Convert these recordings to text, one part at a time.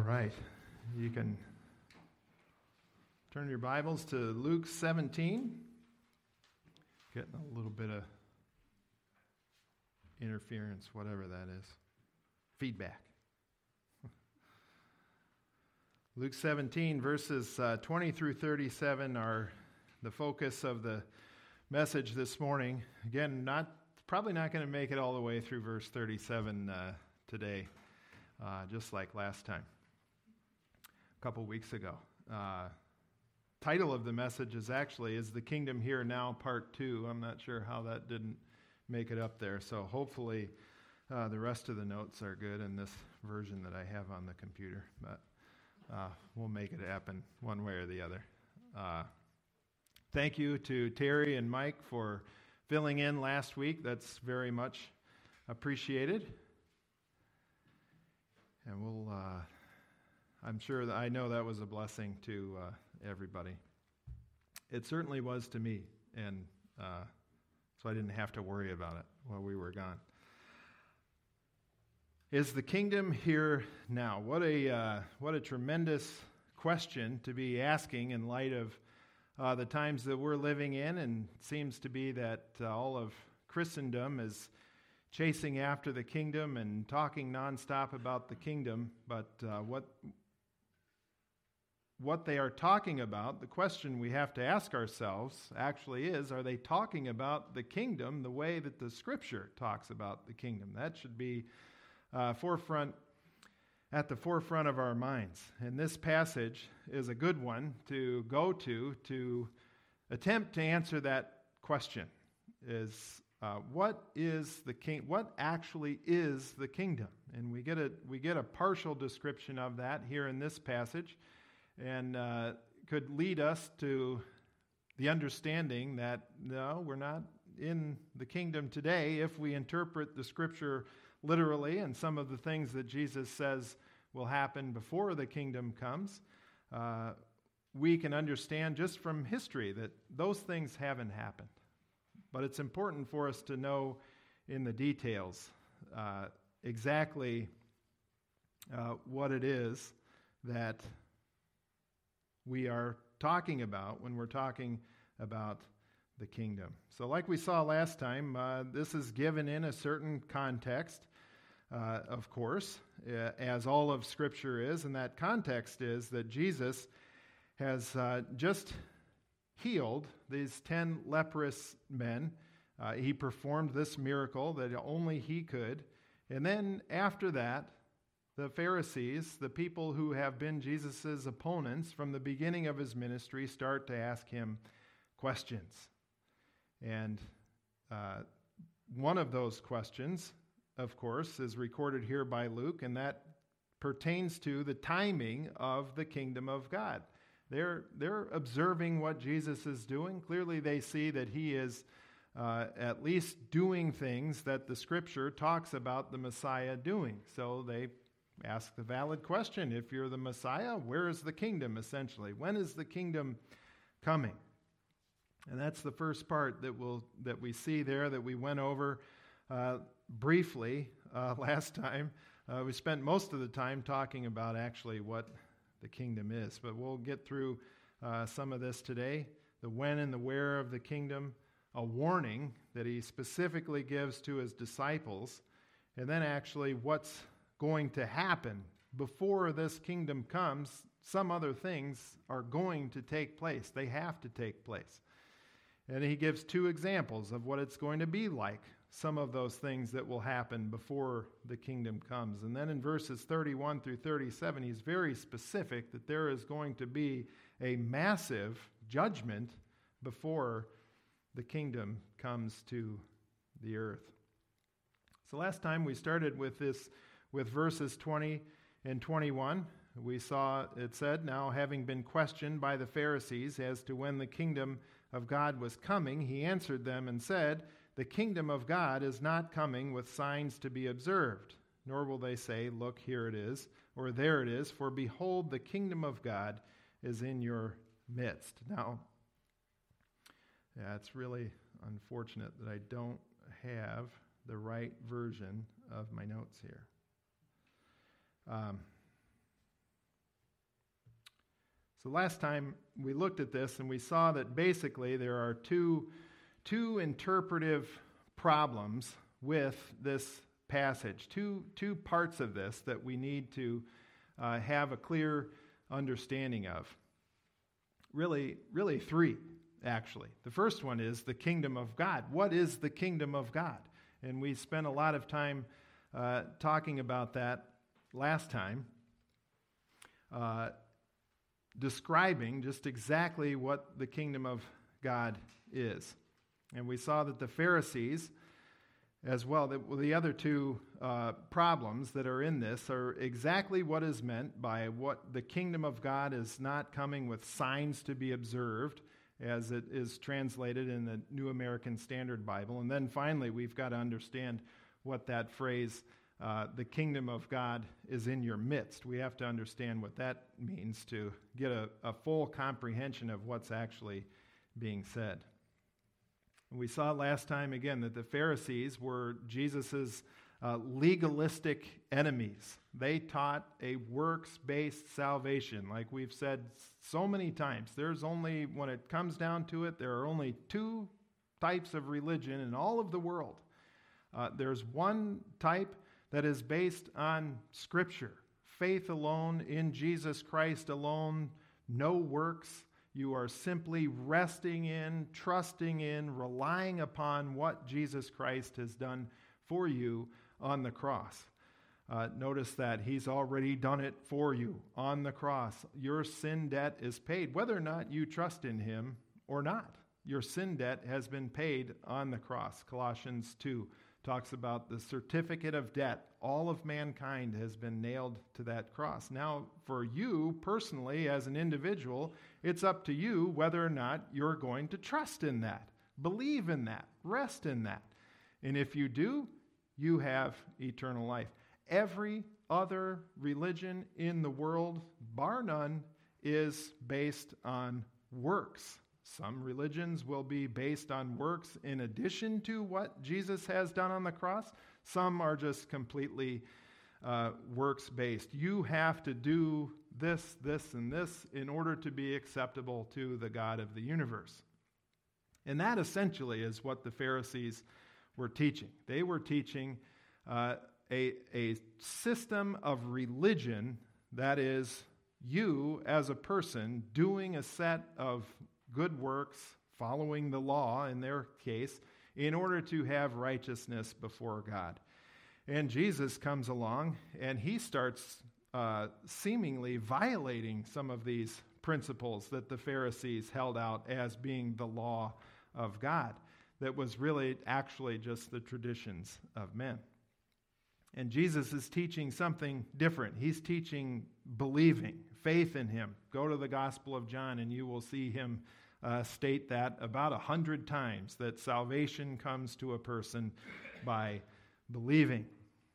right. You can turn your Bibles to Luke 17. Getting a little bit of interference, whatever that is. Feedback. Luke 17, verses 20 through 37 are the focus of the message this morning. Again, probably not going to make it all the way through verse 37 today, just like last time, a couple weeks ago. Title of the message is The Kingdom Here Now, Part 2. I'm not sure how that didn't make it up there, so hopefully the rest of the notes are good in this version that I have on the computer, but we'll make it happen one way or the other. Thank you to Terry and Mike for filling in last week. That's very much appreciated. And I know that was a blessing to everybody. It certainly was to me, and so I didn't have to worry about it while we were gone. Is the kingdom here now? What a tremendous question to be asking in light of the times that we're living in, and it seems to be that all of Christendom is chasing after the kingdom and talking nonstop about the kingdom. But what they are talking about, the question we have to ask ourselves actually is, are they talking about the kingdom the way that the Scripture talks about the kingdom? That should be at the forefront of our minds. And this passage is a good one to go to attempt to answer that question. What actually is the kingdom? And we get a partial description of that here in this passage, and could lead us to the understanding that no, we're not in the kingdom today if we interpret the Scripture literally, and some of the things that Jesus says will happen before the kingdom comes. We can understand just from history that those things haven't happened. But it's important for us to know in the details exactly what it is that we are talking about when we're talking about the kingdom. So like we saw last time, this is given in a certain context, of course, as all of Scripture is, and that context is that Jesus has just healed these 10 leprous men. He performed this miracle that only he could. And then after that, the Pharisees, the people who have been Jesus' opponents from the beginning of his ministry, start to ask him questions. And one of those questions, of course, is recorded here by Luke, and that pertains to the timing of the kingdom of God. They're observing what Jesus is doing. Clearly they see that he is at least doing things that the Scripture talks about the Messiah doing. So they ask the valid question: if you're the Messiah, where is the kingdom, essentially? When is the kingdom coming? And that's the first part that we see there, that we went over briefly last time. We spent most of the time talking about actually what the kingdom is, but we'll get through some of this today. The when and the where of the kingdom, a warning that he specifically gives to his disciples, and then actually what's going to happen before this kingdom comes. Some other things are going to take place. They have to take place. And he gives two examples of what it's going to be like, some of those things that will happen before the kingdom comes. And then in verses 31 through 37, he's very specific that there is going to be a massive judgment before the kingdom comes to the earth. So last time we started with verses 20 and 21. We saw it said, "Now having been questioned by the Pharisees as to when the kingdom of God was coming, he answered them and said, 'The kingdom of God is not coming with signs to be observed, nor will they say, look, here it is, or there it is, for behold, the kingdom of God is in your midst.'" Now, it's really unfortunate that I don't have the right version of my notes here. So last time we looked at this and we saw that basically there are two interpretive problems with this passage, two parts of this that we need to have a clear understanding of. Really three, actually. The first one is the kingdom of God. What is the kingdom of God? And we spent a lot of time talking about that last time, describing just exactly what the kingdom of God is. And we saw that the Pharisees, as well, the other two problems that are in this are exactly what is meant by what the kingdom of God is not coming with signs to be observed, as it is translated in the New American Standard Bible. And then finally, we've got to understand what that phrase, the kingdom of God is in your midst. We have to understand what that means to get a full comprehension of what's actually being said. And we saw last time, again, that the Pharisees were Jesus' legalistic enemies. They taught a works-based salvation. Like we've said so many times, there's only, when it comes down to it, there are only two types of religion in all of the world. There's one type that is based on Scripture, faith alone, in Jesus Christ alone, no works. You are simply resting in, trusting in, relying upon what Jesus Christ has done for you on the cross. Notice that He's already done it for you on the cross. Your sin debt is paid, whether or not you trust in Him or not. Your sin debt has been paid on the cross. Colossians 2 talks about the certificate of debt. All of mankind has been nailed to that cross. Now, for you personally, as an individual, it's up to you whether or not you're going to trust in that, believe in that, rest in that. And if you do, you have eternal life. Every other religion in the world, bar none, is based on works. Some religions will be based on works in addition to what Jesus has done on the cross. Some are just completely works-based. You have to do this, this, and this in order to be acceptable to the God of the universe. And that essentially is what the Pharisees were teaching. They were teaching a system of religion that is you as a person doing a set of good works, following the law in their case, in order to have righteousness before God. And Jesus comes along and He starts seemingly violating some of these principles that the Pharisees held out as being the law of God, that was really actually just the traditions of men. And Jesus is teaching something different. He's teaching believing, faith in Him. Go to the Gospel of John and you will see Him state that about 100 times, that salvation comes to a person by believing.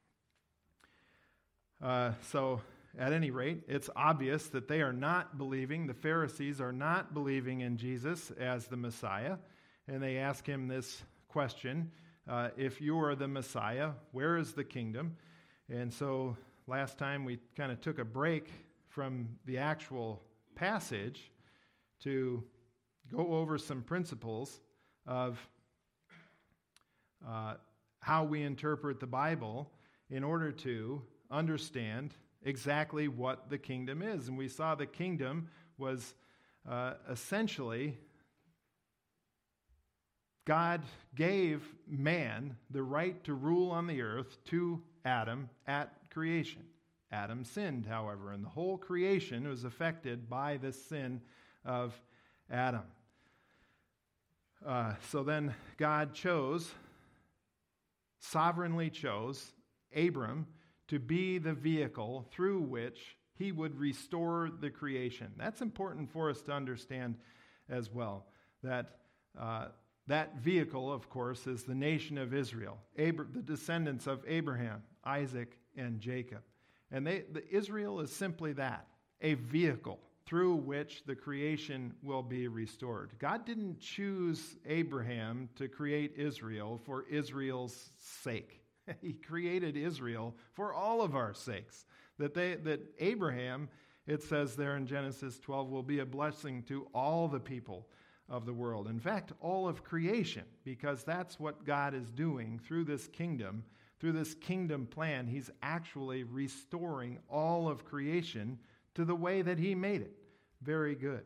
So at any rate, it's obvious that they are not believing. The Pharisees are not believing in Jesus as the Messiah. And they ask Him this question, if you are the Messiah, where is the kingdom? And so last time we kind of took a break from the actual passage to go over some principles of how we interpret the Bible in order to understand exactly what the kingdom is. And we saw the kingdom was essentially God gave man the right to rule on the earth to Adam at creation. Adam sinned, however, and the whole creation was affected by the sin of Adam. So then God sovereignly chose Abram to be the vehicle through which He would restore the creation. That's important for us to understand as well, that that vehicle, of course, is the nation of Israel, the descendants of Abraham, Isaac, and Jacob. And Israel is simply that, a vehicle through which the creation will be restored. God didn't choose Abraham to create Israel for Israel's sake. He created Israel for all of our sakes. That Abraham it says there in Genesis 12, will be a blessing to all the people of the world. In fact, all of creation, because that's what God is doing through this kingdom plan. He's actually restoring all of creation to the way that he made it. Very good.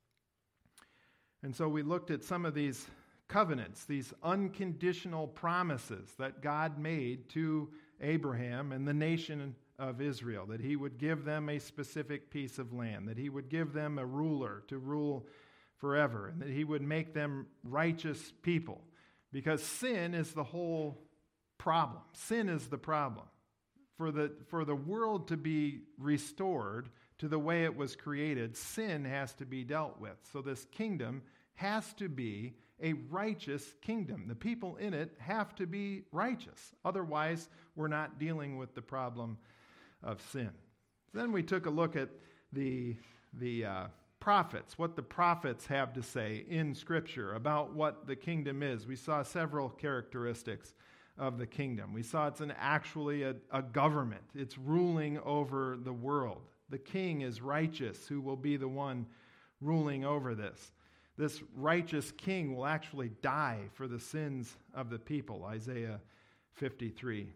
And so we looked at some of these covenants, these unconditional promises that God made to Abraham and the nation of Israel, that he would give them a specific piece of land, that he would give them a ruler to rule forever, and that he would make them righteous people. Because sin is the whole problem. Sin is the problem. For the world to be restored to the way it was created, sin has to be dealt with. So this kingdom has to be a righteous kingdom. The people in it have to be righteous. Otherwise, we're not dealing with the problem of sin. Then we took a look at the prophets, what the prophets have to say in Scripture about what the kingdom is. We saw several characteristics of the kingdom. We saw it's actually a government. It's ruling over the world. The king is righteous, who will be the one ruling over this. This righteous king will actually die for the sins of the people, Isaiah 53.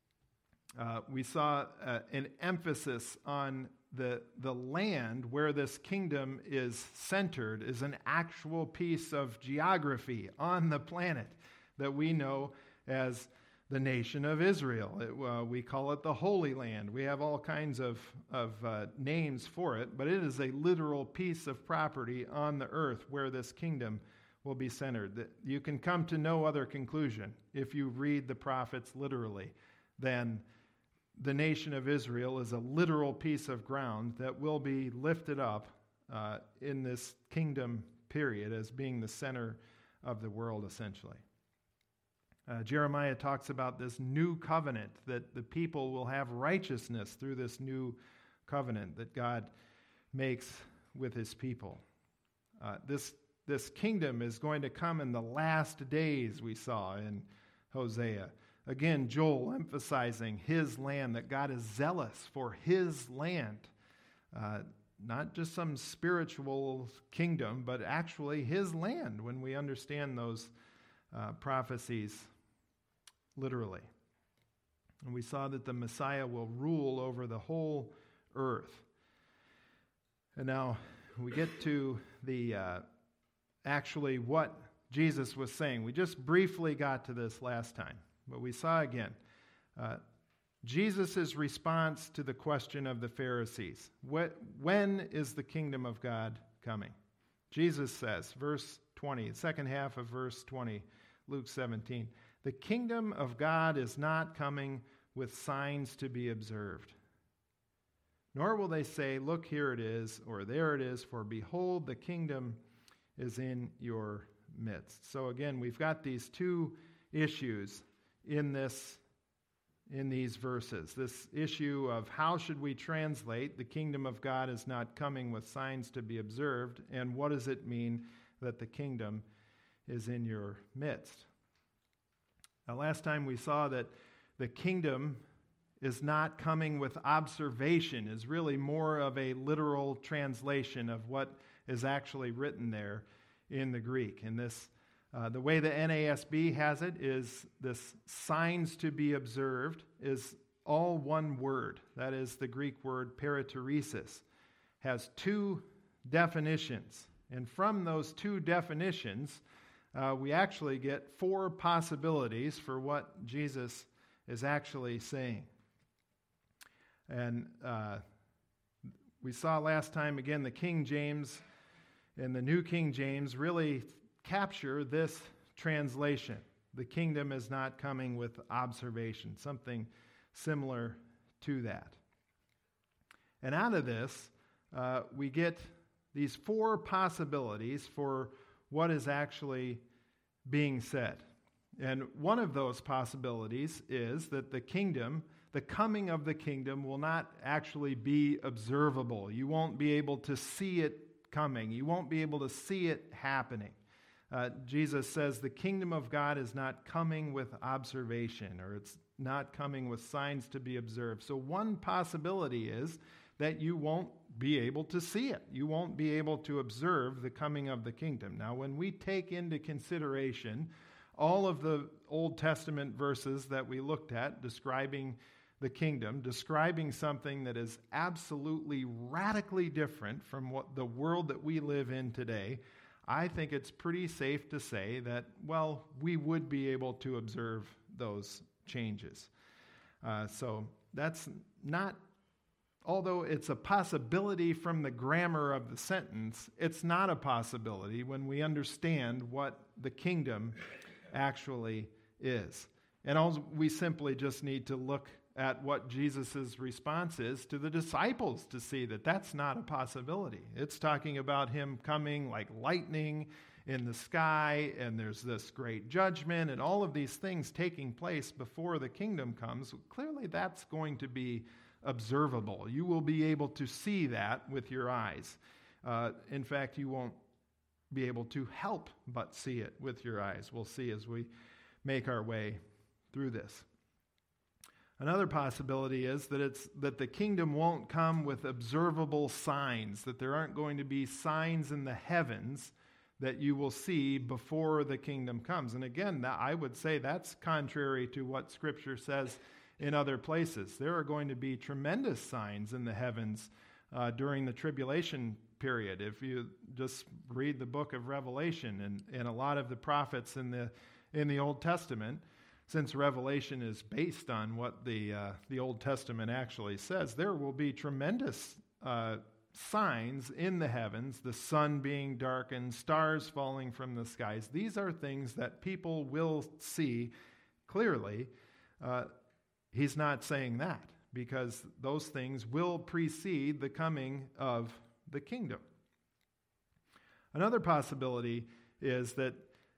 We saw an emphasis on the land where this kingdom is centered is an actual piece of geography on the planet that we know as the nation of Israel. We call it the Holy Land. We have all kinds of names for it, but it is a literal piece of property on the earth where this kingdom will be centered. You can come to no other conclusion if you read the prophets literally than the nation of Israel is a literal piece of ground that will be lifted up in this kingdom period as being the center of the world, essentially. Jeremiah talks about this new covenant, that the people will have righteousness through this new covenant that God makes with his people. This kingdom is going to come in the last days, we saw in Hosea. Again, Joel emphasizing his land, that God is zealous for his land. Not just some spiritual kingdom, but actually his land when we understand those prophecies literally. And we saw that the Messiah will rule over the whole earth. And now we get to the actually what Jesus was saying. We just briefly got to this last time, but we saw again Jesus' response to the question of the Pharisees. When is the kingdom of God coming? Jesus says, verse 20, second half of verse 20, Luke 17, the kingdom of God is not coming with signs to be observed. Nor will they say, look, here it is, or there it is, for behold, the kingdom is in your midst. So again, we've got these two issues in these verses. This issue of how should we translate the kingdom of God is not coming with signs to be observed, and what does it mean that the kingdom is in your midst? Now, last time we saw that the kingdom is not coming with observation, is really more of a literal translation of what is actually written there in the Greek. And this, the way the NASB has it is this signs to be observed is all one word. That is the Greek word parateresis. Has two definitions. And from those two definitions, we actually get four possibilities for what Jesus is actually saying. And we saw last time, again, the King James and the New King James really capture this translation. The kingdom is not coming with observation, something similar to that. And out of this, we get these four possibilities for what is actually being said. And one of those possibilities is that the coming of the kingdom will not actually be observable. You won't be able to see it coming. You won't be able to see it happening. Jesus says the kingdom of God is not coming with observation, or it's not coming with signs to be observed. So one possibility is that you won't be able to see it. You won't be able to observe the coming of the kingdom. Now, when we take into consideration all of the Old Testament verses that we looked at describing the kingdom, describing something that is absolutely radically different from what the world that we live in today, I think it's pretty safe to say that, well, we would be able to observe those changes. So that's not, although it's a possibility from the grammar of the sentence, it's not a possibility when we understand what the kingdom actually is. And also, we simply just need to look at what Jesus' response is to the disciples to see that that's not a possibility. It's talking about him coming like lightning in the sky, and there's this great judgment, and all of these things taking place before the kingdom comes. Clearly, that's going to be observable. You will be able to see that with your eyes. In fact, you won't be able to help but see it with your eyes. We'll see as we make our way through this. Another possibility is that the kingdom won't come with observable signs, that there aren't going to be signs in the heavens that you will see before the kingdom comes. And again, I would say that's contrary to what Scripture says in other places. There are going to be tremendous signs in the heavens during the tribulation period. If you just read the book of Revelation and a lot of the prophets in the Old Testament, since Revelation is based on what the Old Testament actually says, there will be tremendous signs in the heavens, the sun being darkened, stars falling from the skies. These are things that people will see clearly. He's not saying that, because those things will precede the coming of the kingdom. Another possibility is that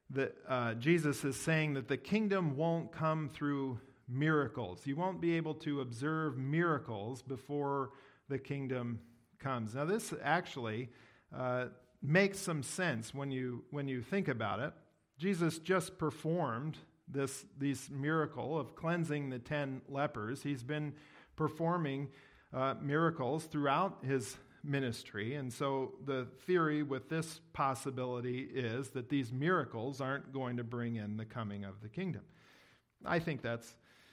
Jesus is saying that the kingdom won't come through miracles. You won't be able to observe miracles before the kingdom comes. Now, this actually makes some sense when you think about it. Jesus just performed this miracle of cleansing the 10 lepers. He's been performing miracles throughout his ministry, and so the theory with this possibility is that these miracles aren't going to bring in the coming of the kingdom. I think that's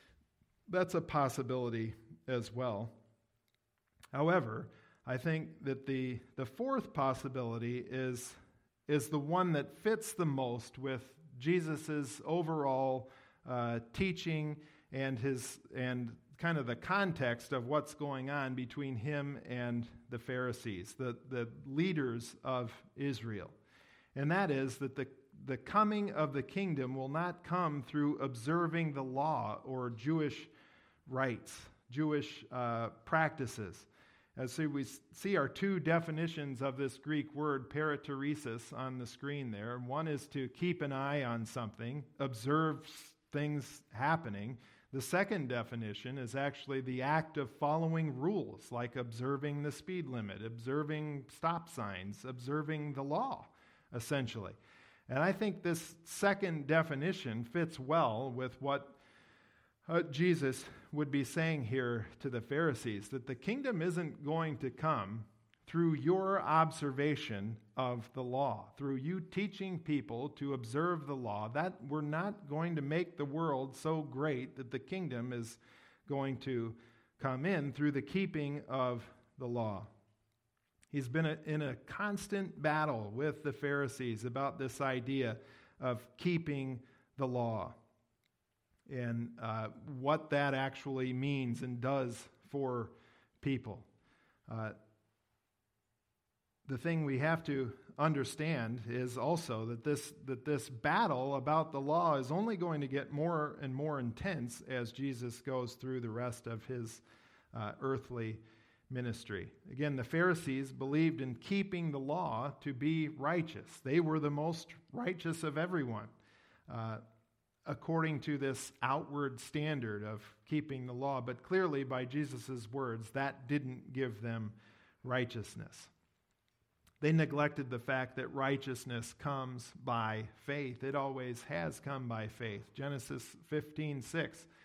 a possibility as well. However, I think that the fourth possibility is the one that fits the most with Jesus' overall teaching and kind of the context of what's going on between him and the Pharisees, the leaders of Israel. And that is that the coming of the kingdom will not come through observing the law or Jewish rites, Jewish practices. As we see our two definitions of this Greek word, parateresis, on the screen there. One is to keep an eye on something, observe things happening. The second definition is actually the act of following rules, like observing the speed limit, observing stop signs, observing the law, essentially. And I think this second definition fits well with what Jesus would be saying here to the Pharisees, that the kingdom isn't going to come through your observation of the law, through you teaching people to observe the law. That we're not going to make the world so great that the kingdom is going to come in through the keeping of the law. He's been in a constant battle with the Pharisees about this idea of keeping the law and what that actually means and does for people. The thing we have to understand is also that this battle about the law is only going to get more and more intense as Jesus goes through the rest of his earthly ministry. Again, the Pharisees believed in keeping the law to be righteous. They were the most righteous of everyone, according to this outward standard of keeping the law. But clearly, by Jesus' words, that didn't give them righteousness. They neglected the fact that righteousness comes by faith. It always has come by faith. Genesis 15:6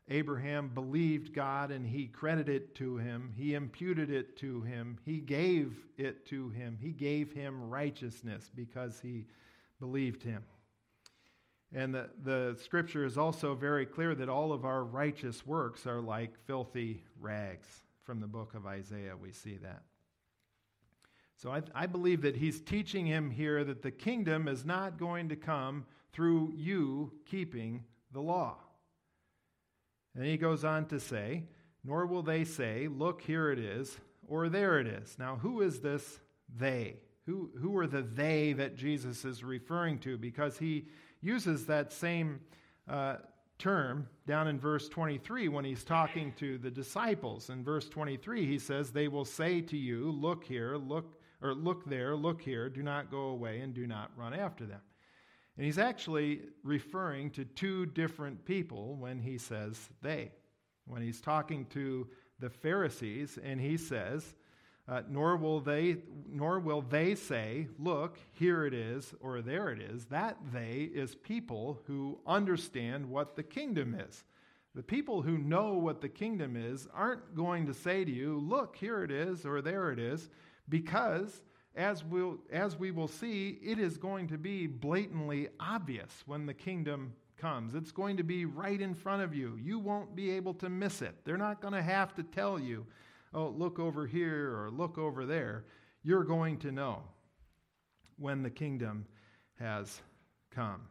Abraham believed God and he credited it to him. He imputed it to him. He gave it to him. He gave him righteousness because he believed him. And the scripture is also very clear that all of our righteous works are like filthy rags. From the book of Isaiah, we see that. So I believe that he's teaching him here that the kingdom is not going to come through you keeping the law. And he goes on to say, nor will they say, look, here it is, or there it is. Now, who is this they? Who are the they that Jesus is referring to? Because he uses that same term down in verse 23 when he's talking to the disciples. In verse 23, he says, they will say to you, look here, look there, look here, do not go away and do not run after them. And he's actually referring to two different people when he says they. When he's talking to the Pharisees and he says, nor will they say, look, here it is, or there it is. That they is people who understand what the kingdom is. The people who know what the kingdom is aren't going to say to you, look, here it is, or there it is, because as we will see, it is going to be blatantly obvious when the kingdom comes. It's going to be right in front of you. You won't be able to miss it. They're not going to have to tell you, oh, look over here or look over there. You're going to know when the kingdom has come.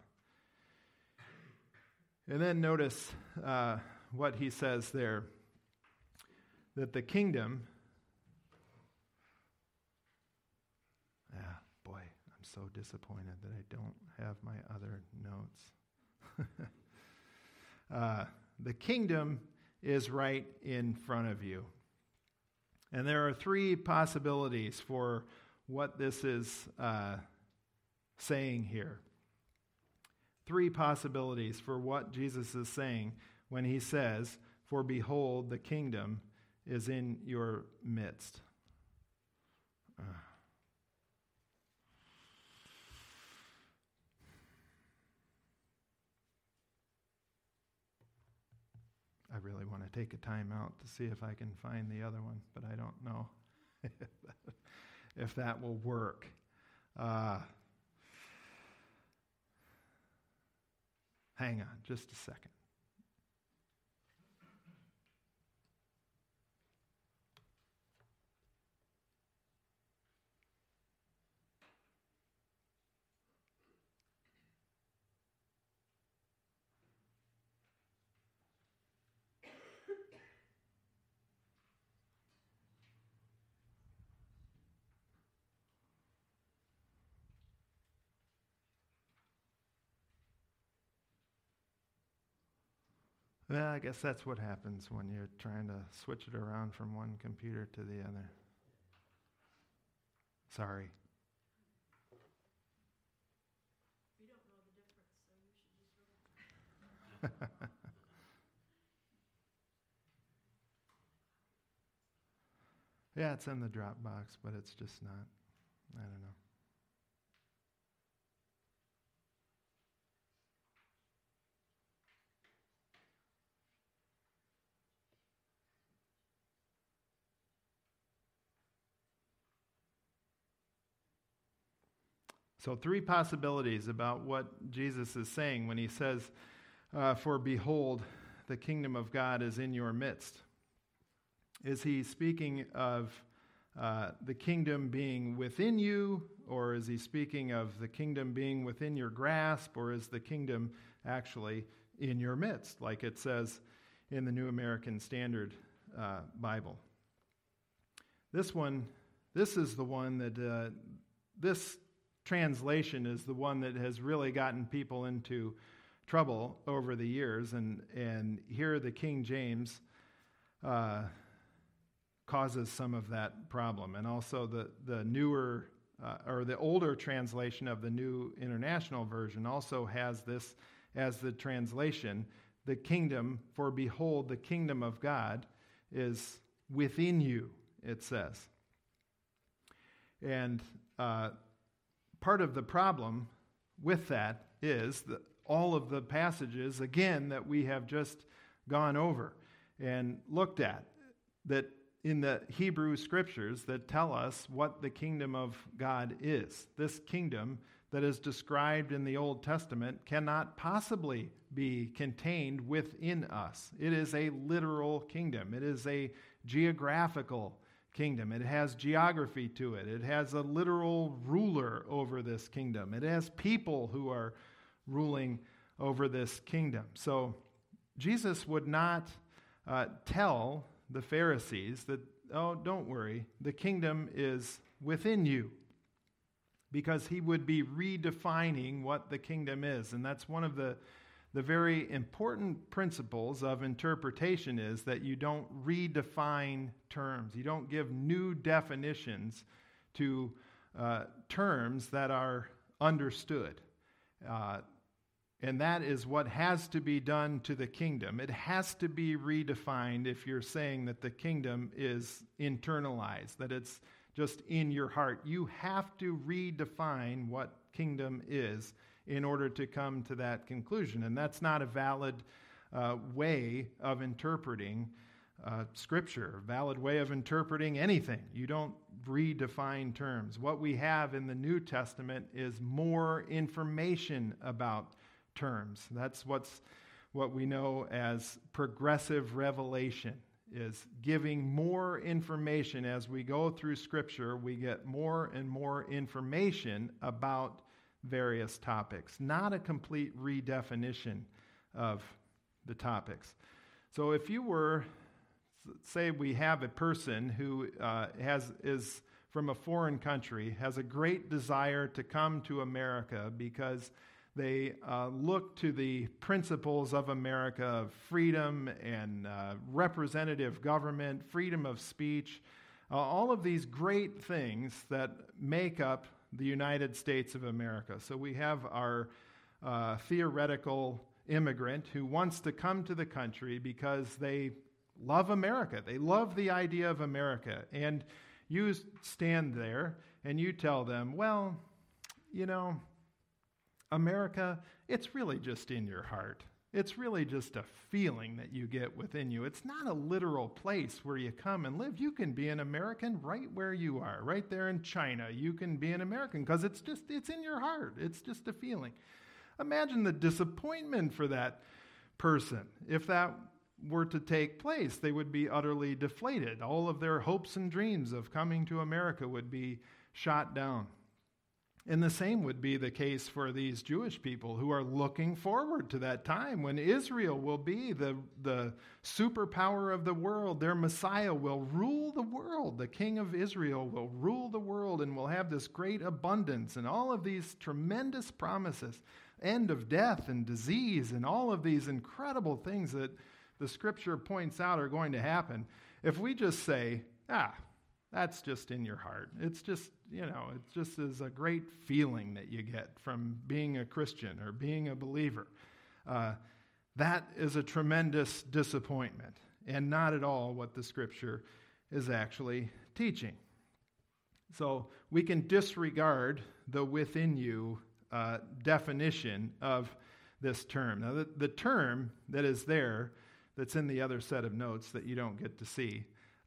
And then notice what he says there, that the kingdom, boy, I'm so disappointed that I don't have my other notes. The kingdom is right in front of you. And there are three possibilities for what this is saying here. Three possibilities for what Jesus is saying when he says, for behold, the kingdom is in your midst. I really want to take a time out to see if I can find the other one, but I don't know if that will work. Hang on just a second. Well, I guess that's what happens when you're trying to switch it around from one computer to the other. Sorry. We don't know the difference, so you should just really... Yeah, it's in the Dropbox, but it's just not. I don't know. So three possibilities about what Jesus is saying when he says, for behold, the kingdom of God is in your midst. Is he speaking of the kingdom being within you, or is he speaking of the kingdom being within your grasp, or is the kingdom actually in your midst, like it says in the New American Standard Bible? This is the one that, this translation is the one that has really gotten people into trouble over the years, and here the King James causes some of that problem. And also the newer, or the older translation of the New International Version also has this as the translation, the kingdom, for behold, the kingdom of God is within you, it says. And part of the problem with that is that all of the passages, again, that we have just gone over and looked at that in the Hebrew scriptures that tell us what the kingdom of God is. This kingdom that is described in the Old Testament cannot possibly be contained within us. It is a literal kingdom. It is a geographical kingdom. It has geography to it. It has a literal ruler over this kingdom. It has people who are ruling over this kingdom. So Jesus would not tell the Pharisees that, oh, don't worry, the kingdom is within you, because he would be redefining what the kingdom is. And that's one of the very important principles of interpretation, is that you don't redefine terms. You don't give new definitions to terms that are understood. And that is what has to be done to the kingdom. It has to be redefined if you're saying that the kingdom is internalized, that it's just in your heart. You have to redefine what kingdom is in order to come to that conclusion. And that's not a valid way of interpreting Scripture, a valid way of interpreting anything. You don't redefine terms. What we have in the New Testament is more information about terms. That's what we know as progressive revelation, is giving more information. As we go through Scripture, we get more and more information about various topics, not a complete redefinition of the topics. So if you were, say we have a person who is from a foreign country, has a great desire to come to America because they look to the principles of America, of freedom and representative government, freedom of speech, all of these great things that make up the United States of America. So we have our theoretical immigrant who wants to come to the country because they love America. They love the idea of America. And you stand there and you tell them, well, you know, America, it's really just in your heart. It's really just a feeling that you get within you. It's not a literal place where you come and live. You can be an American right where you are, right there in China. You can be an American because it's in your heart. It's just a feeling. Imagine the disappointment for that person. If that were to take place, they would be utterly deflated. All of their hopes and dreams of coming to America would be shot down. And the same would be the case for these Jewish people who are looking forward to that time when Israel will be the superpower of the world. Their Messiah will rule the world. The King of Israel will rule the world and will have this great abundance and all of these tremendous promises, end of death and disease and all of these incredible things that the Scripture points out are going to happen. If we just say, that's just in your heart. It's just, it just is a great feeling that you get from being a Christian or being a believer. That is a tremendous disappointment and not at all what the Scripture is actually teaching. So we can disregard the within you definition of this term. Now, the term that is there, that's in the other set of notes that you don't get to see,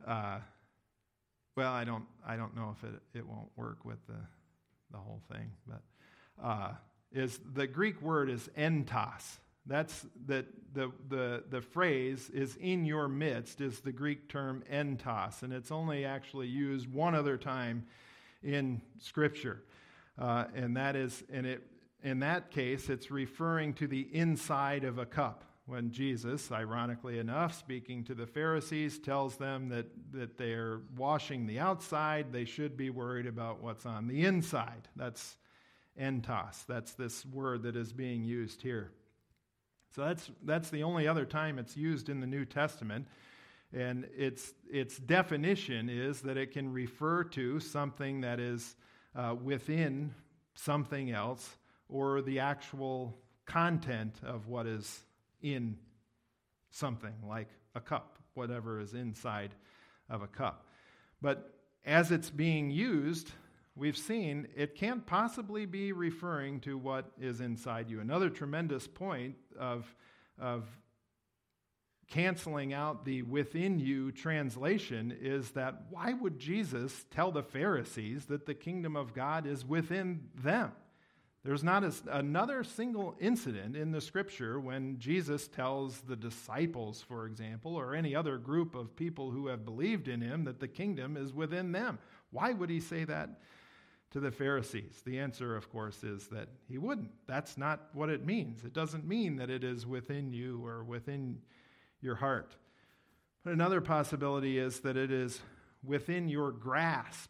well, I don't know if it won't work with the whole thing, but is the Greek word is entos. That's the phrase is in your midst is the Greek term entos, and it's only actually used one other time in Scripture, and that is in that case it's referring to the inside of a cup. When Jesus, ironically enough, speaking to the Pharisees, tells them that they're washing the outside, they should be worried about what's on the inside. That's entos. That's this word that is being used here. So that's the only other time it's used in the New Testament. And its definition is that it can refer to something that is within something else, or the actual content of what is in something, like a cup, whatever is inside of a cup. But as it's being used, we've seen it can't possibly be referring to what is inside you. Another tremendous point of canceling out the within you translation is that why would Jesus tell the Pharisees that the kingdom of God is within them? There's not another single incident in the scripture when Jesus tells the disciples, for example, or any other group of people who have believed in him that the kingdom is within them. Why would he say that to the Pharisees? The answer, of course, is that he wouldn't. That's not what it means. It doesn't mean that it is within you or within your heart. But another possibility is that it is within your grasp.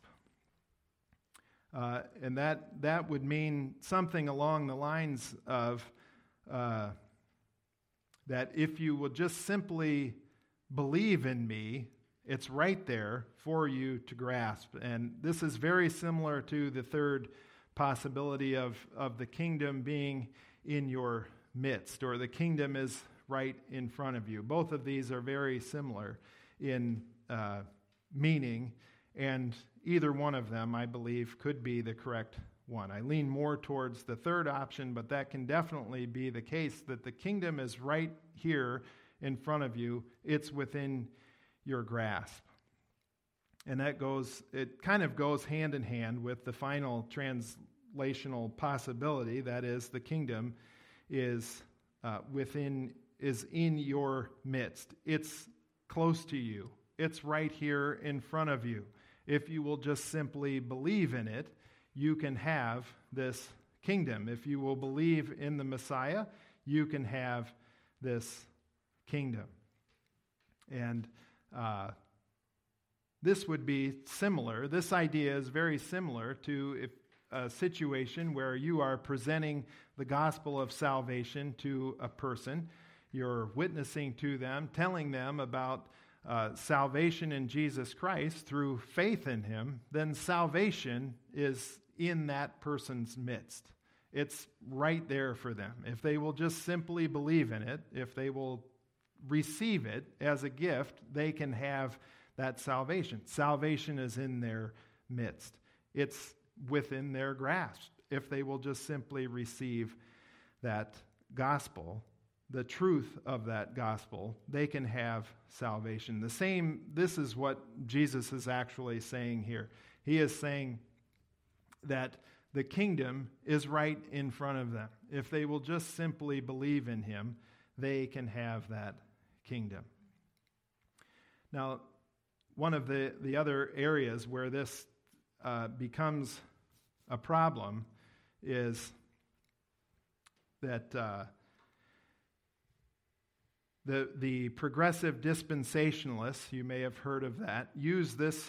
And that would mean something along the lines of that if you will just simply believe in me, it's right there for you to grasp. And this is very similar to the third possibility of the kingdom being in your midst, or the kingdom is right in front of you. Both of these are very similar in meaning, and either one of them, I believe, could be the correct one. I lean more towards the third option, but that can definitely be the case, that the kingdom is right here in front of you. It's within your grasp. And it kind of goes hand in hand with the final translational possibility, that is, the kingdom is in your midst. It's close to you. It's right here in front of you. If you will just simply believe in it, you can have this kingdom. If you will believe in the Messiah, you can have this kingdom. And this would be similar. This idea is very similar to a situation where you are presenting the gospel of salvation to a person. You're witnessing to them, telling them about salvation in Jesus Christ through faith in him. Then salvation is in that person's midst. It's right there for them. If they will just simply believe in it, if they will receive it as a gift, they can have that salvation. Salvation is in their midst. It's within their grasp. If they will just simply receive that gospel, the truth of that gospel, they can have salvation. This is what Jesus is actually saying here. He is saying that the kingdom is right in front of them. If they will just simply believe in him, they can have that kingdom. Now, one of the other areas where this becomes a problem is that the progressive dispensationalists, you may have heard of that, use this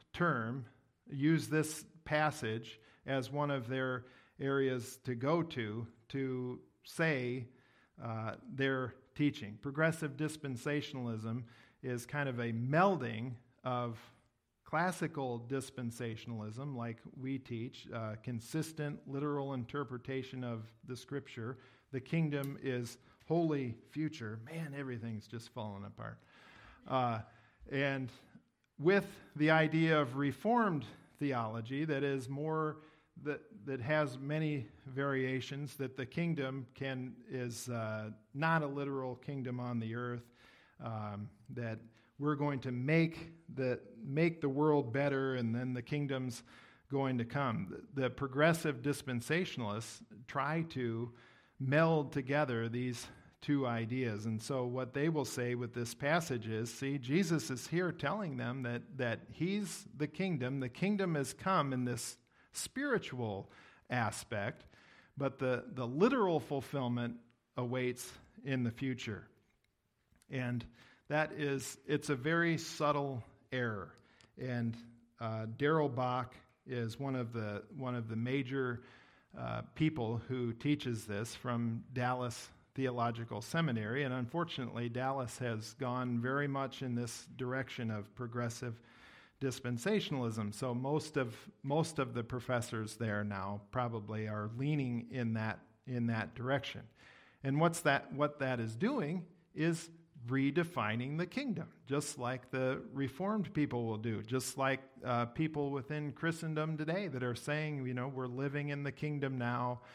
passage as one of their areas to go to say their teaching. Progressive dispensationalism is kind of a melding of classical dispensationalism, like we teach, consistent literal interpretation of the Scripture. The kingdom is wholly future. Man, everything's just falling apart. And with the idea of Reformed theology that is more that has many variations, that the kingdom is not a literal kingdom on the earth, that we're going to make the world better, and then the kingdom's going to come. The progressive dispensationalists try to meld together these two ideas. And so what they will say with this passage is, see, Jesus is here telling them that he's the kingdom. The kingdom has come in this spiritual aspect, but the literal fulfillment awaits in the future. And it's a very subtle error. And Darrell Bock is one of the major people who teaches this from Dallas Theological Seminary, and unfortunately Dallas has gone very much in this direction of progressive dispensationalism. So most of the professors there now probably are leaning in that direction. And what that is doing is redefining the kingdom, just like the Reformed people will do, just like people within Christendom today that are saying, we're living in the kingdom now.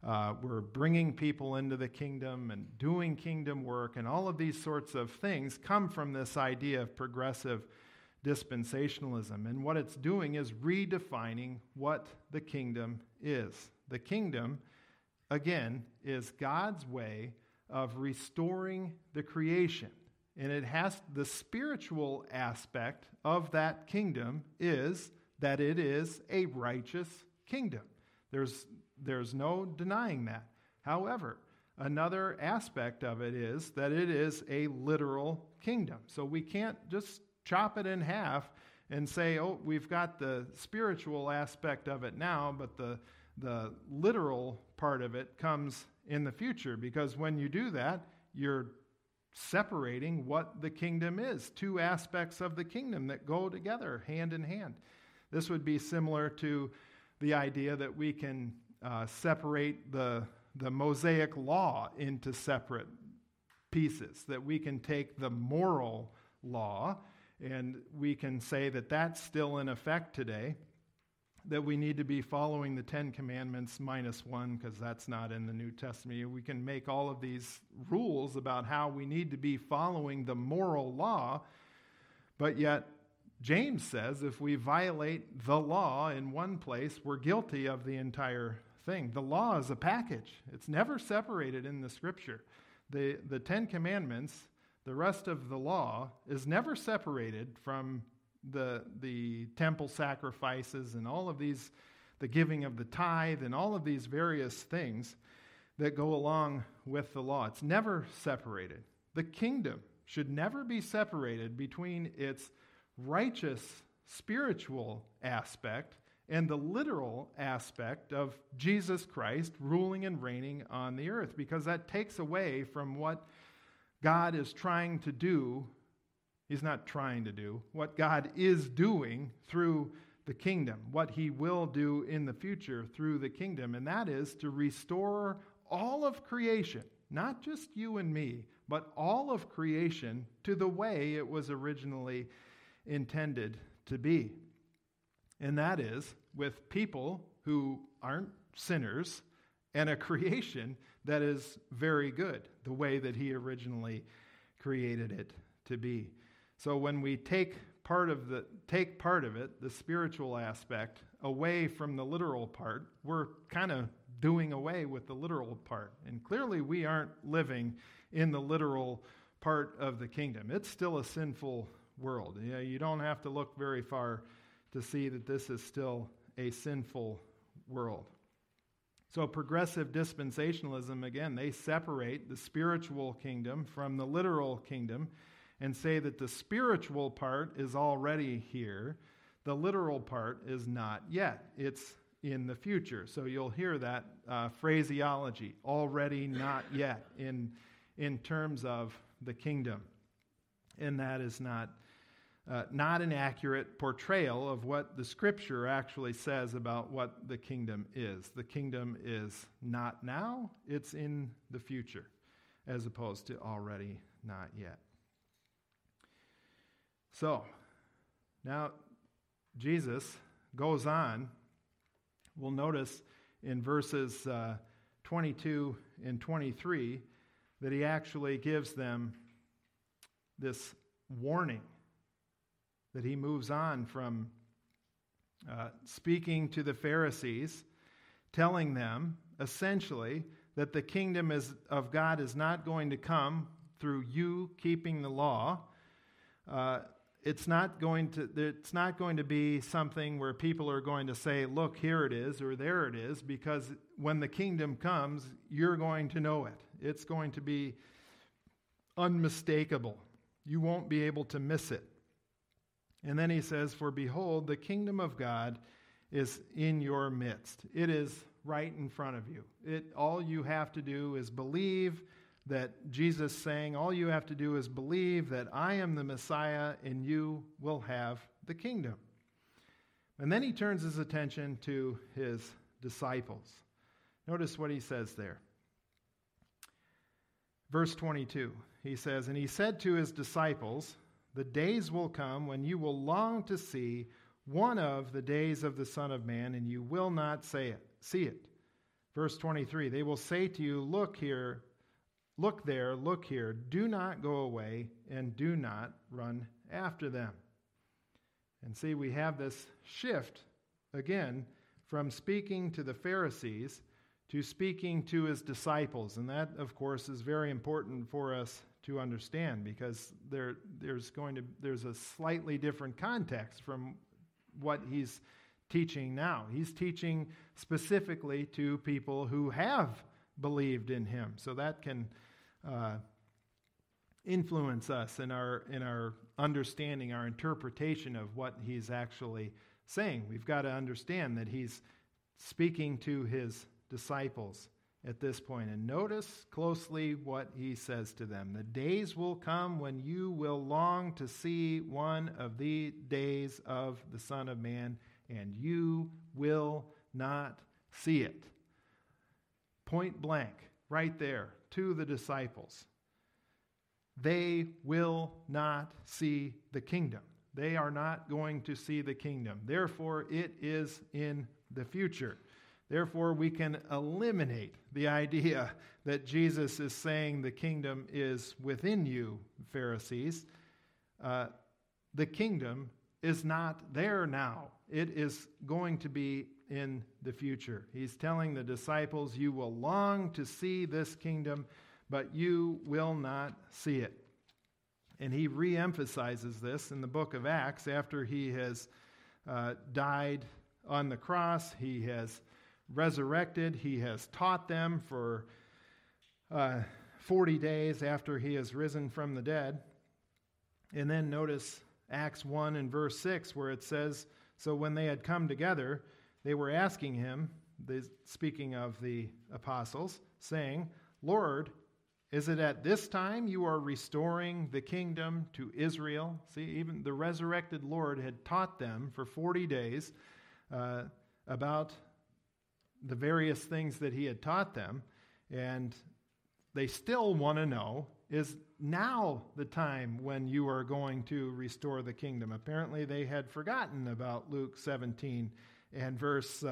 we're bringing people into the kingdom and doing kingdom work, and all of these sorts of things come from this idea of progressive dispensationalism. And what it's doing is redefining what the kingdom is. The kingdom, again, is God's way of restoring the creation. And it has the spiritual aspect of that kingdom is that it is a righteous kingdom. There's no denying that. However, another aspect of it is that it is a literal kingdom. So we can't just chop it in half and say, oh, we've got the spiritual aspect of it now, but the literal part of it comes in the future. Because when you do that, you're separating what the kingdom is. Two aspects of the kingdom that go together hand in hand. This would be similar to the idea that we can separate the Mosaic law into separate pieces, that we can take the moral law and we can say that that's still in effect today, that we need to be following the 10 Commandments minus one because that's not in the New Testament. We can make all of these rules about how we need to be following the moral law, but yet James says if we violate the law in one place, we're guilty of the entire thing. The law is a package. It's never separated in the Scripture. The 10 Commandments, the rest of the law, is never separated from the temple sacrifices and all of these, the giving of the tithe and all of these various things that go along with the law. It's never separated. The kingdom should never be separated between its righteous spiritual aspect and the literal aspect of Jesus Christ ruling and reigning on the earth, because that takes away from what God is trying to do. He's not trying to do what God is doing through the kingdom, what he will do in the future through the kingdom, and that is to restore all of creation, not just you and me, but all of creation to the way it was originally intended to be. And that is with people who aren't sinners and a creation that is very good, the way that he originally created it to be. So when we take part of it, the spiritual aspect, away from the literal part, we're kind of doing away with the literal part. And clearly we aren't living in the literal part of the kingdom. It's still a sinful world. You don't have to look very far to see that this is still a sinful world. So progressive dispensationalism, again, they separate the spiritual kingdom from the literal kingdom and say that the spiritual part is already here. The literal part is not yet. It's in the future. So you'll hear that phraseology, already, not yet, in terms of the kingdom. And that is not an accurate portrayal of what the Scripture actually says about what the kingdom is. The kingdom is not now, it's in the future, as opposed to already, not yet. So, now Jesus goes on. We'll notice in verses 22 and 23 that he actually gives them this warning, that he moves on from speaking to the Pharisees, telling them essentially that the kingdom of God is not going to come through you keeping the law. It's not going to be something where people are going to say, look, here it is, or there it is, because when the kingdom comes, you're going to know it. It's going to be unmistakable. You won't be able to miss it. And then he says, for behold, the kingdom of God is in your midst. It is right in front of you. All you have to do is believe that Jesus saying, all you have to do is believe that I am the Messiah and you will have the kingdom. And then he turns his attention to his disciples. Notice what he says there. Verse 22, he says, and he said to his disciples, the days will come when you will long to see one of the days of the Son of Man, and you will not see it. Verse 23, they will say to you, look here, look there, look here. Do not go away and do not run after them. And see, we have this shift again from speaking to the Pharisees to speaking to his disciples. And that, of course, is very important for us to understand, because there's a slightly different context from what he's teaching now. He's teaching specifically to people who have believed in him. So that can influence us in our understanding, our interpretation of what he's actually saying. We've got to understand that he's speaking to his disciples at this point. And notice closely what he says to them. The days will come when you will long to see one of the days of the Son of Man, and you will not see it. Point blank, right there, to the disciples. They will not see the kingdom. They are not going to see the kingdom. Therefore, it is in the future. Therefore, we can eliminate the idea that Jesus is saying the kingdom is within you, Pharisees. The kingdom is not there now. It is going to be in the future. He's telling the disciples, you will long to see this kingdom, but you will not see it. And he reemphasizes this in the book of Acts after he has died on the cross. He has resurrected. He has taught them for 40 days after he has risen from the dead. And then notice Acts 1 and verse 6, where it says, so when they had come together, they were asking him, speaking of the apostles, saying, Lord, is it at this time you are restoring the kingdom to Israel? See, even the resurrected Lord had taught them for 40 days about the various things that he had taught them, and they still want to know, is now the time when you are going to restore the kingdom? Apparently they had forgotten about Luke 17 and verse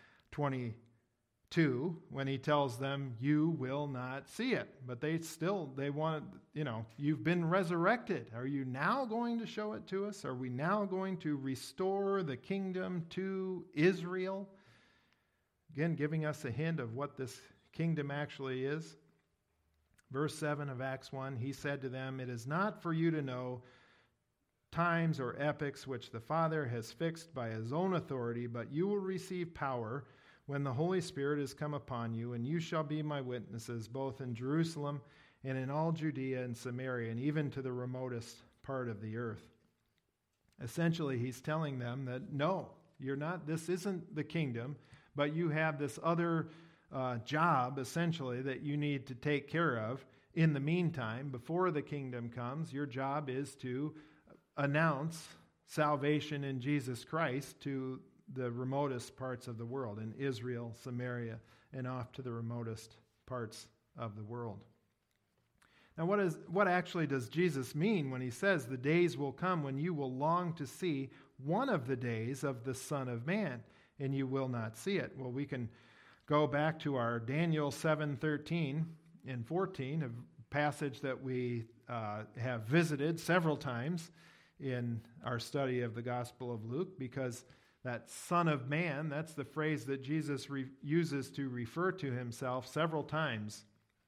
22 when he tells them, you will not see it. But they want, you've been resurrected. Are you now going to show it to us? Are we now going to restore the kingdom to Israel? Again, giving us a hint of what this kingdom actually is. Verse 7 of Acts 1, he said to them, it is not for you to know times or epochs which the Father has fixed by his own authority, but you will receive power when the Holy Spirit has come upon you, and you shall be my witnesses both in Jerusalem and in all Judea and Samaria, and even to the remotest part of the earth. Essentially, he's telling them that no, you're not. This isn't the kingdom. But you have this other job, essentially, that you need to take care of in the meantime. Before the kingdom comes, your job is to announce salvation in Jesus Christ to the remotest parts of the world, in Israel, Samaria, and off to the remotest parts of the world. Now, what actually does Jesus mean when he says, the days will come when you will long to see one of the days of the Son of Man, and you will not see it? Well, we can go back to our Daniel 7:13 and 14, a passage that we have visited several times in our study of the Gospel of Luke, because that Son of Man, that's the phrase that Jesus uses to refer to himself several times.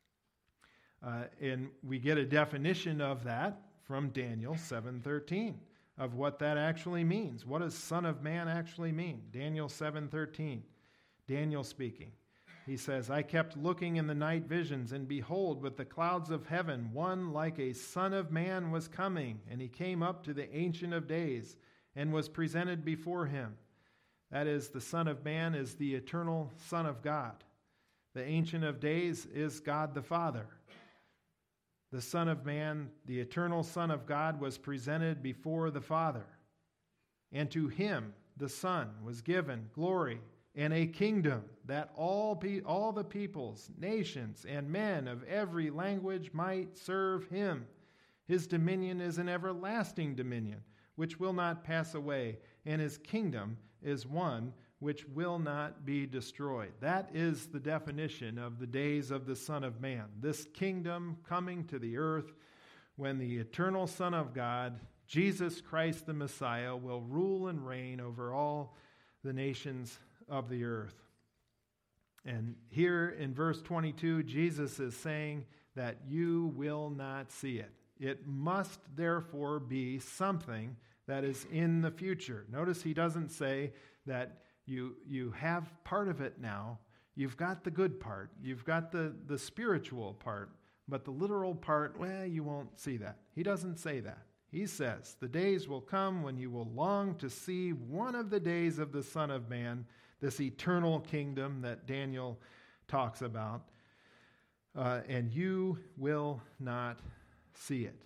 And we get a definition of that from Daniel 7:13. Of what that actually means. What does Son of Man actually mean? Daniel 7:13. Daniel speaking. He says, I kept looking in the night visions, and behold, with the clouds of heaven, one like a Son of Man was coming, and he came up to the Ancient of Days, and was presented before him. That is, the Son of Man is the eternal Son of God. The Ancient of Days is God the Father. The Son of Man, the eternal Son of God, was presented before the Father. And to him, the Son, was given glory and a kingdom, that all the peoples, nations, and men of every language might serve him. His dominion is an everlasting dominion, which will not pass away, and his kingdom is one which will not be destroyed. That is the definition of the days of the Son of Man. This kingdom coming to the earth when the eternal Son of God, Jesus Christ the Messiah, will rule and reign over all the nations of the earth. And here in verse 22, Jesus is saying that you will not see it. It must therefore be something that is in the future. Notice he doesn't say that you have part of it now. You've got the good part. You've got the spiritual part. But the literal part, well, you won't see that. He doesn't say that. He says, the days will come when you will long to see one of the days of the Son of Man, this eternal kingdom that Daniel talks about, and you will not see it.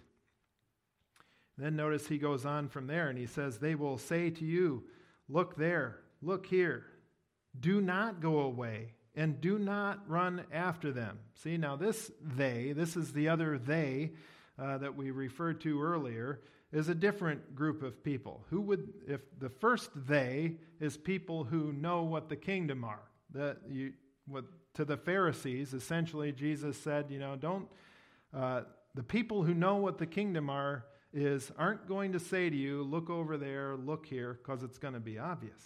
Then notice he goes on from there and he says, they will say to you, look there, look here. Do not go away and do not run after them. See, now this is the other they that we referred to earlier, is a different group of people. Who would, if the first they is people who know what the kingdom are. To the Pharisees, essentially Jesus said, the people who know what the kingdom aren't going to say to you, look over there, look here, because it's going to be obvious.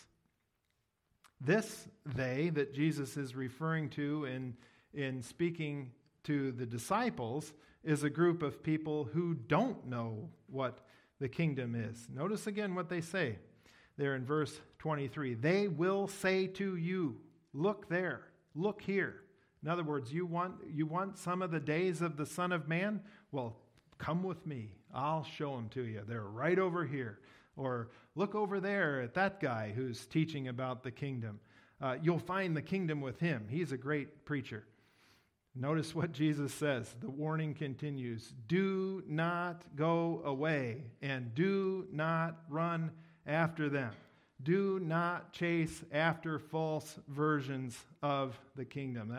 This they that Jesus is referring to in speaking to the disciples is a group of people who don't know what the kingdom is. Notice again what they say there in verse 23. They will say to you, look there, look here. In other words, you want some of the days of the Son of Man? Well, come with me. I'll show them to you. They're right over here. Or look over there at that guy who's teaching about the kingdom. You'll find the kingdom with him. He's a great preacher. Notice what Jesus says. The warning continues. Do not go away and do not run after them. Do not chase after false versions of the kingdom.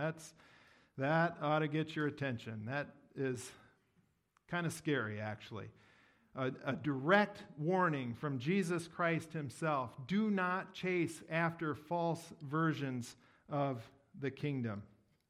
That ought to get your attention. That is kind of scary, actually. A direct warning from Jesus Christ himself. Do not chase after false versions of the kingdom.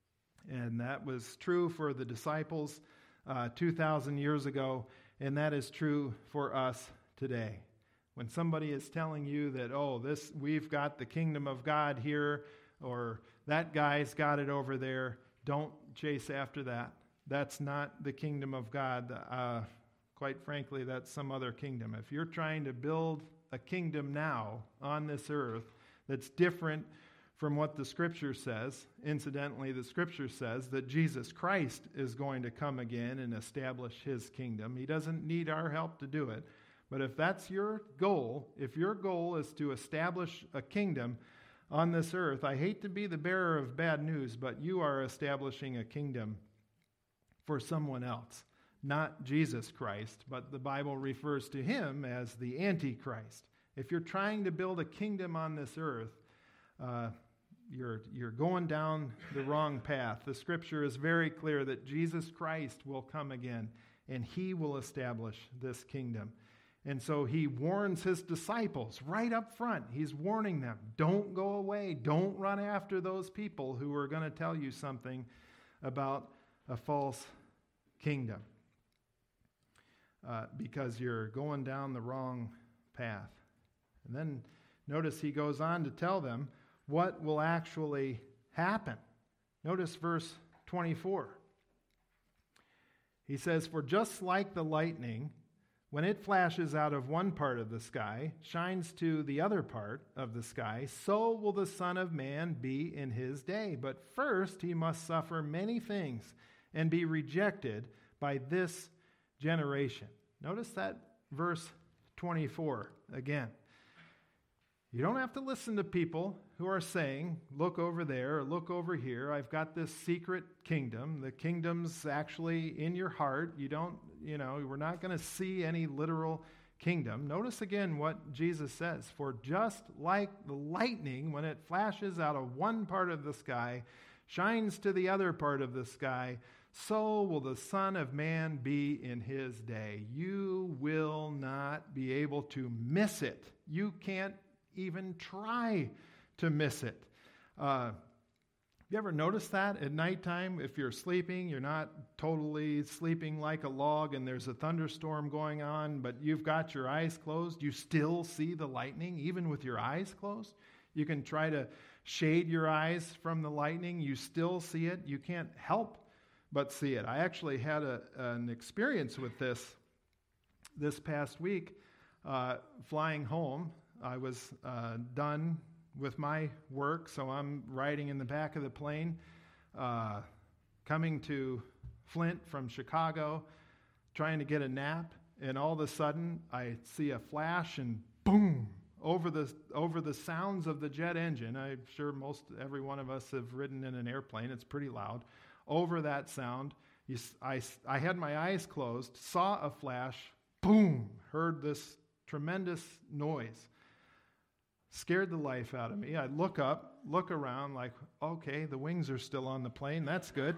And that was true for the disciples 2,000 years ago, and that is true for us today. When somebody is telling you that, we've got the kingdom of God here, or that guy's got it over there, don't chase after that. That's not the kingdom of God. Quite frankly, that's some other kingdom. If you're trying to build a kingdom now on this earth that's different from what the Scripture says, incidentally, the Scripture says that Jesus Christ is going to come again and establish his kingdom. He doesn't need our help to do it. But if that's your goal, if your goal is to establish a kingdom on this earth, I hate to be the bearer of bad news, but you are establishing a kingdom for someone else. Not Jesus Christ, but the Bible refers to him as the Antichrist. If you're trying to build a kingdom on this earth, you're going down the wrong path. The Scripture is very clear that Jesus Christ will come again, and he will establish this kingdom. And so he warns his disciples right up front. He's warning them, don't go away. Don't run after those people who are going to tell you something about a false kingdom. Because you're going down the wrong path. And then notice he goes on to tell them what will actually happen. Notice verse 24. He says, for just like the lightning, when it flashes out of one part of the sky, shines to the other part of the sky, so will the Son of Man be in his day. But first he must suffer many things and be rejected by this generation. Notice that verse 24 again. You don't have to listen to people who are saying, look over there, or look over here. I've got this secret kingdom. The kingdom's actually in your heart. We're not going to see any literal kingdom. Notice again what Jesus says. For just like the lightning, when it flashes out of one part of the sky, shines to the other part of the sky, so will the Son of Man be in his day. You will not be able to miss it. You can't even try to miss it. You ever notice that at nighttime? If you're sleeping, you're not totally sleeping like a log and there's a thunderstorm going on, but you've got your eyes closed. You still see the lightning, even with your eyes closed. You can try to shade your eyes from the lightning. You still see it. You can't help but see it. I actually had an experience with this past week. Flying home, I was done with my work, so I'm riding in the back of the plane, coming to Flint from Chicago, trying to get a nap, and all of a sudden I see a flash and boom, over the sounds of the jet engine. I'm sure every one of us have ridden in an airplane. It's pretty loud. Over that sound, I had my eyes closed, saw a flash, boom, heard this tremendous noise. Scared the life out of me. I look up, look around, like, okay, the wings are still on the plane. That's good.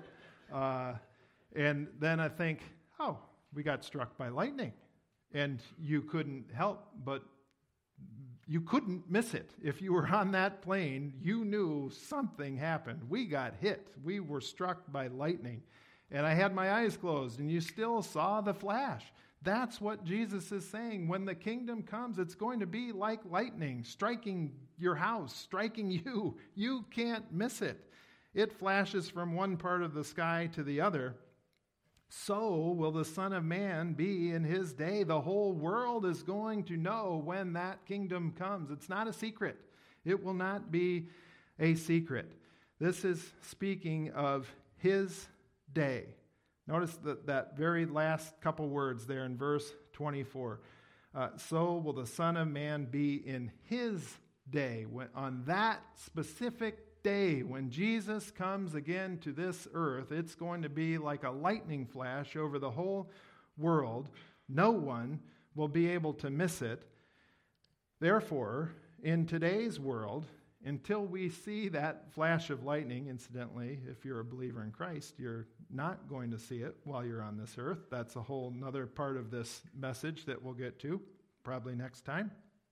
And then I think, oh, we got struck by lightning. And you couldn't help, but you couldn't miss it. If you were on that plane, you knew something happened. We got hit. We were struck by lightning. And I had my eyes closed, and you still saw the flash. That's what Jesus is saying. When the kingdom comes, it's going to be like lightning, striking your house, striking you. You can't miss it. It flashes from one part of the sky to the other. So will the Son of Man be in his day. The whole world is going to know when that kingdom comes. It's not a secret. It will not be a secret. This is speaking of his day. Notice that very last couple words there in verse 24. So will the Son of Man be in his day. On that specific day, when Jesus comes again to this earth, it's going to be like a lightning flash over the whole world. No one will be able to miss it. Therefore, in today's world, until we see that flash of lightning, incidentally, if you're a believer in Christ, you're not going to see it while you're on this earth. That's a whole other part of this message that we'll get to probably next time.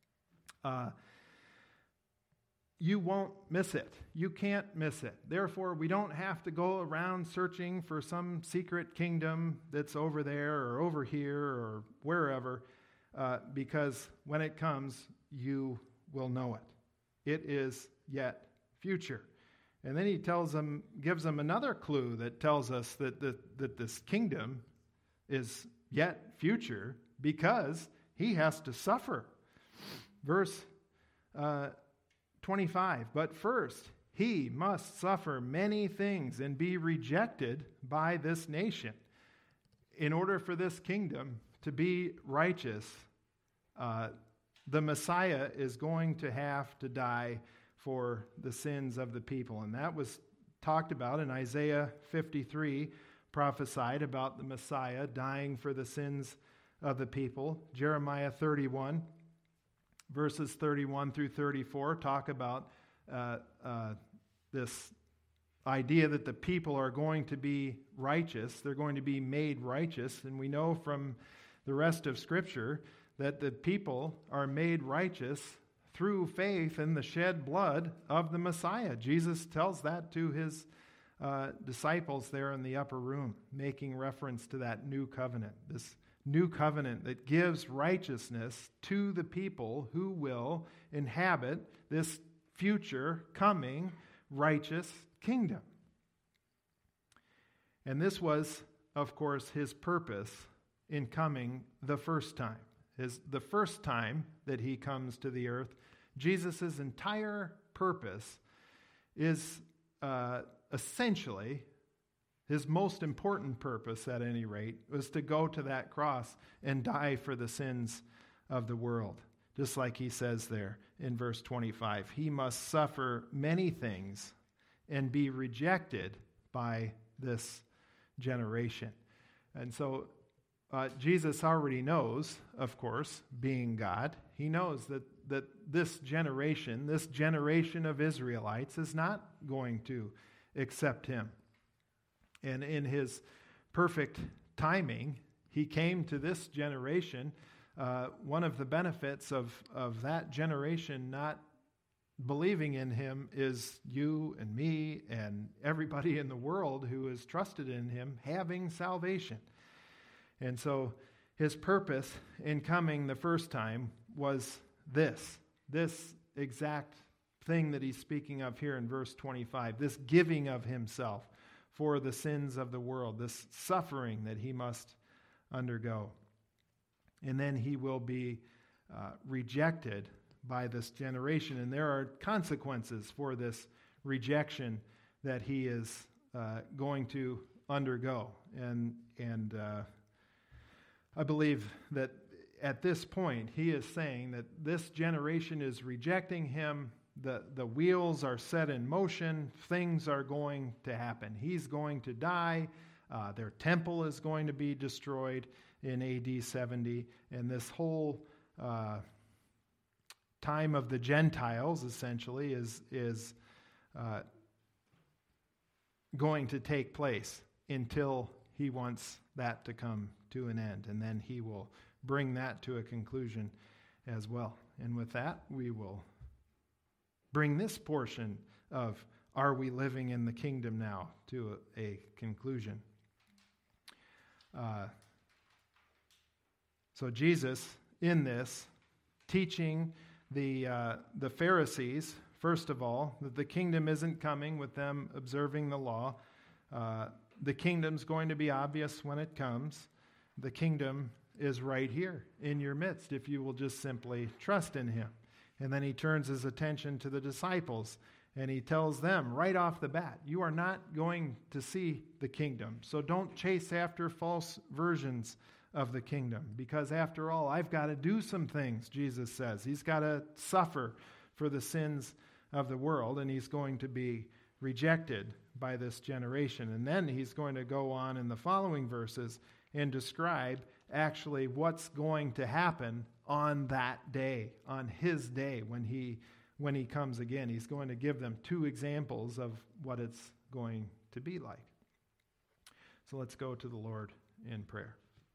You won't miss it. You can't miss it. Therefore, we don't have to go around searching for some secret kingdom that's over there or over here or wherever, because when it comes, you will know it. It is yet future. And then he gives them another clue that tells us that this kingdom is yet future because he has to suffer. Verse 25, but first he must suffer many things and be rejected by this nation. In order for this kingdom to be righteous, the Messiah is going to have to die for the sins of the people. And that was talked about in Isaiah 53, prophesied about the Messiah dying for the sins of the people. Jeremiah 31, verses 31 through 34, talk about this idea that the people are going to be righteous. They're going to be made righteous. And we know from the rest of Scripture that the people are made righteous through faith in the shed blood of the Messiah. Jesus tells that to his disciples there in the upper room, making reference to that new covenant, this new covenant that gives righteousness to the people who will inhabit this future coming righteous kingdom. And this was, of course, his purpose in coming the first time. The first time that he comes to the earth, Jesus' entire purpose is essentially, his most important purpose at any rate, was to go to that cross and die for the sins of the world. Just like he says there in verse 25, he must suffer many things and be rejected by this generation. And so Jesus already knows, of course, being God, he knows that this generation of Israelites is not going to accept him. And in his perfect timing, he came to this generation. One of the benefits of that generation not believing in him is you and me and everybody in the world who is trusted in him having salvation. And so his purpose in coming the first time was this exact thing that he's speaking of here in verse 25, this giving of himself for the sins of the world, this suffering that he must undergo. And then he will be rejected by this generation. And there are consequences for this rejection that he is going to undergo. And I believe that at this point, he is saying that this generation is rejecting him. The wheels are set in motion. Things are going to happen. He's going to die. Their temple is going to be destroyed in AD 70. And this whole time of the Gentiles, essentially, is going to take place until he wants that to come to an end. And then he will bring that to a conclusion as well. And with that, we will bring this portion of Are We Living in the Kingdom Now to a conclusion. So Jesus, in this, teaching the Pharisees, first of all, that the kingdom isn't coming with them observing the law. The kingdom's going to be obvious when it comes. The kingdom is right here in your midst if you will just simply trust in him. And then he turns his attention to the disciples and he tells them right off the bat, you are not going to see the kingdom. So don't chase after false versions of the kingdom, because after all, I've got to do some things, Jesus says. He's got to suffer for the sins of the world, and he's going to be rejected by this generation. And then he's going to go on in the following verses and describe actually what's going to happen on that day, on his day when he comes again. He's going to give them two examples of what it's going to be like. So let's go to the Lord in prayer.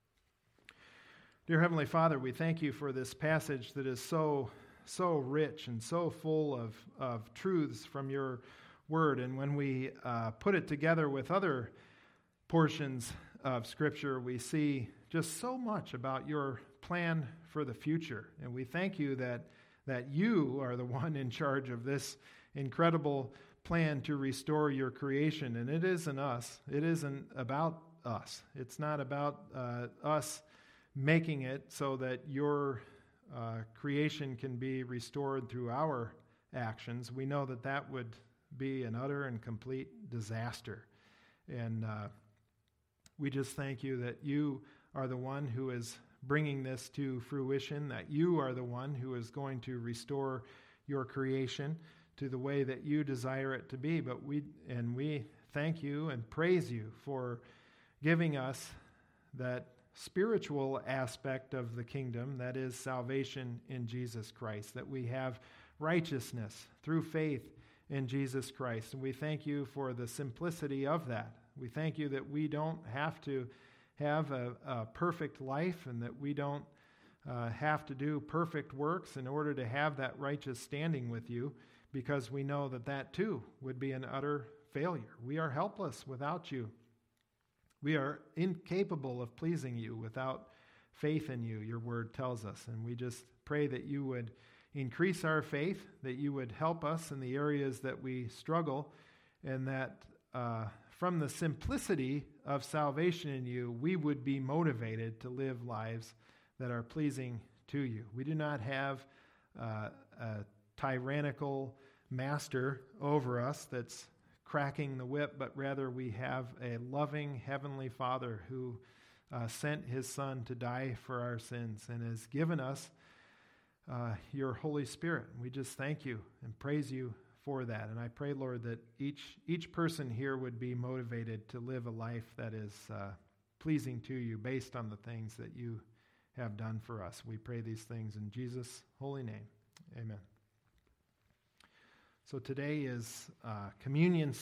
Dear Heavenly Father, we thank you for this passage that is so rich and so full of truths from your word. And when we put it together with other portions of Scripture, we see just so much about your plan for the future. And we thank you that you are the one in charge of this incredible plan to restore your creation. And it isn't us. It isn't about us. It's not about us making it so that your creation can be restored through our actions. We know that that would be an utter and complete disaster. And we just thank you that you are the one who is bringing this to fruition, that you are the one who is going to restore your creation to the way that you desire it to be. But we thank you and praise you for giving us that spiritual aspect of the kingdom, that is salvation in Jesus Christ, that we have righteousness through faith in Jesus Christ. And we thank you for the simplicity of that. We thank you that we don't have to have a perfect life, and that we don't have to do perfect works in order to have that righteous standing with you, because we know that that too would be an utter failure. We are helpless without you. We are incapable of pleasing you without faith in you, your word tells us. And we just pray that you would increase our faith, that you would help us in the areas that we struggle, and that from the simplicity of salvation in you, we would be motivated to live lives that are pleasing to you. We do not have a tyrannical master over us that's cracking the whip, but rather we have a loving Heavenly Father who sent his Son to die for our sins and has given us your Holy Spirit. We just thank you and praise you for that. And I pray, Lord, that each person here would be motivated to live a life that is pleasing to you based on the things that you have done for us. We pray these things in Jesus' holy name. Amen. So today is Communion